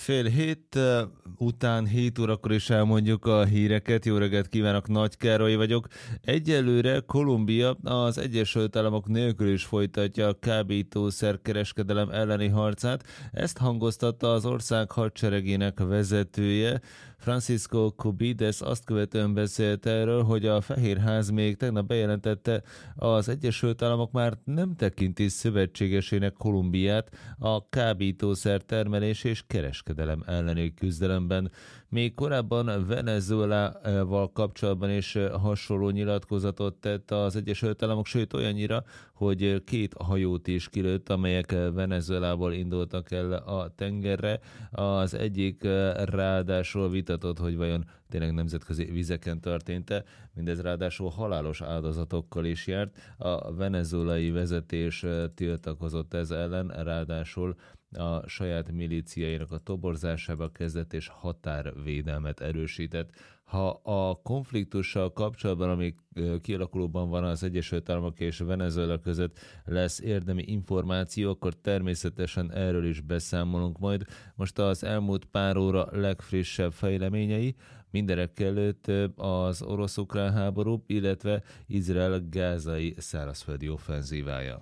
Fél hét után 7 órakor is elmondjuk a híreket. Jó reggelt kívánok, Nagy Károly vagyok. Egyelőre Kolumbia az Egyesült Államok nélkül is folytatja a kábítószer kereskedelem elleni harcát. Ezt hangoztatta az ország hadseregének vezetője. Francisco Cubides azt követően beszélt erről, hogy a Fehérház még tegnap bejelentette, az Egyesült Államok már nem tekinti szövetségesének Kolumbiát a kábítószer termelés és kereskedelem elleni küzdelemben. Még korábban Venezuelával kapcsolatban is hasonló nyilatkozatot tett az Egyesült Államok, sőt olyannyira, hogy 2 hajót is kilőtt, amelyek Venezuelából indultak el a tengerre. Az egyik ráadásul vitatott, hogy vajon tényleg nemzetközi vizeken történt-e, mindez ráadásul halálos áldozatokkal is járt. A venezuelai vezetés tiltakozott ez ellen, ráadásul a saját milíciáinak a toborzásába kezdett és határvédelmet erősített. Ha a konfliktussal kapcsolatban, ami kialakulóban van az Egyesült Államok és Venezuela között, lesz érdemi információ, akkor természetesen erről is beszámolunk majd. Most az elmúlt pár óra legfrissebb fejleményei, mindenek előtt az orosz-ukrán háború, illetve Izrael gázai szárazföldi offenzívája.